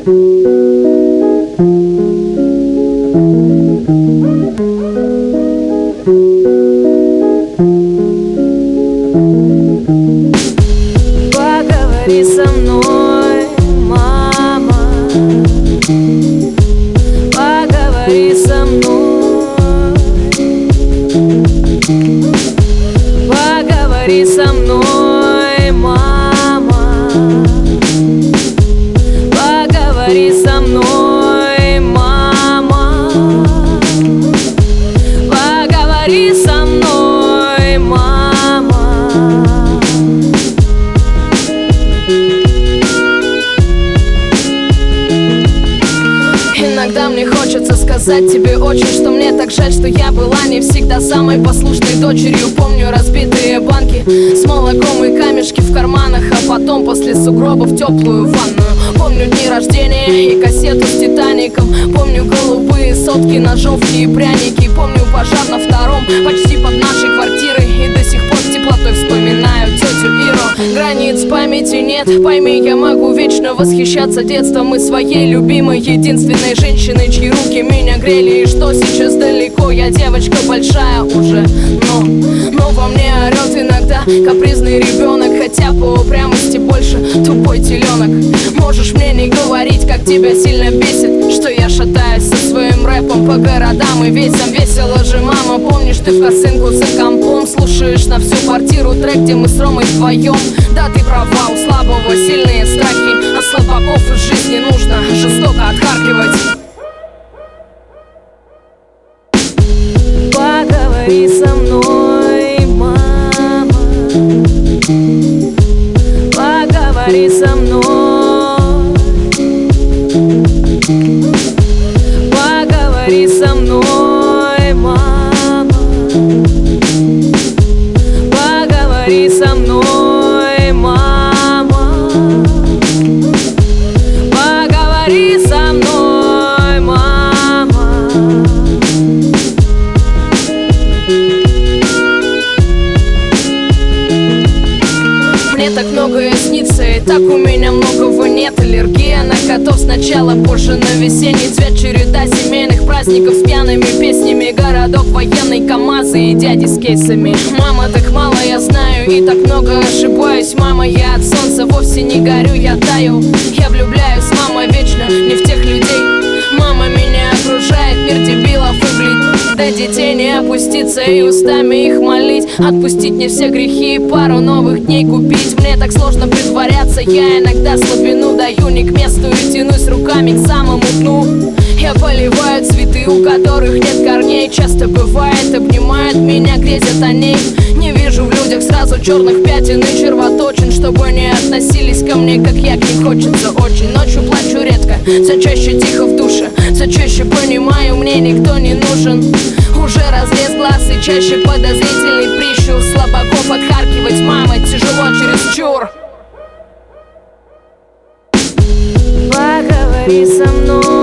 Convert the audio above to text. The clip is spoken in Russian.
Поговори со мной, мама, поговори со мной, поговори со мной, мама, поговори со мной, мама, поговори со мной, мама. Иногда мне хочется сказать тебе очень, что мне так жаль, что я была не всегда самой послушной дочерью. Помню разбитые банки с молоком и камешки в карманах, а потом после сугробов теплую ванную. Помню дни рождения и кассету с Титаником. Помню голубые сотки, ножовки и пряники. Помню пожар на втором, почти под нашей квартирой. И до сих пор с теплотой вспоминаю тетю Иру. Границ памяти нет, пойми, я могу вечно восхищаться детством и своей любимой, единственной женщиной, чьи руки меня грели. И что сейчас далеко, я девочка большая уже, но во мне орет иногда капризный ребенок, хотя по упрямости больше тупой теленок. Можешь мне не говорить, как тебя сильно бесит, что я шатаюсь со своим рэпом по городам и весям. Весело же, мама, помнишь, ты в косынку за компом слушаешь на всю квартиру трек, где мы с Ромой вдвоем. Да, ты права, у слабого сильные страхи, а слабаков из жизни нужно жестоко отхаркивать. Поговори со мной, мама, поговори со мной, поговори со мной, мама, поговори со мной, мама, поговори со мной, мама. Мне так многое снится, и так у меня многого нет. Аллергия на котов сначала, позже на весенний цвет. Череда семейных праздников с пьяными песнями. Городок военный, КамАЗы и дяди с кейсами. Мама, так мало я знаю и так много ошибаюсь. Мама, я от солнца вовсе не горю, я таю. Я влюбляюсь, мама, вечно не в тех людей. Мама, меня окружает мир дебилов и блин. До детей не опуститься и устами их молить. Отпустить мне все грехи и пару новых дней купить. Мне так сложно притворяться, я иногда слабину даю не к месту и тянусь руками к самому дну. Я поливаю цветы, у которых нет корней. Часто бывает, обнимает меня, грезят о ней. Не вижу в людях сразу черных пятен и червоточин, чтобы не относились ко мне, как я к ним. Хочется очень, ночью плачу редко, все чаще тихо в душе. Все чаще понимаю, мне никто не нужен. Уже разрез глаз и чаще подозрительный прищур. Слабаков отхаркивать, мама, тяжело чересчур. Поговори со мной.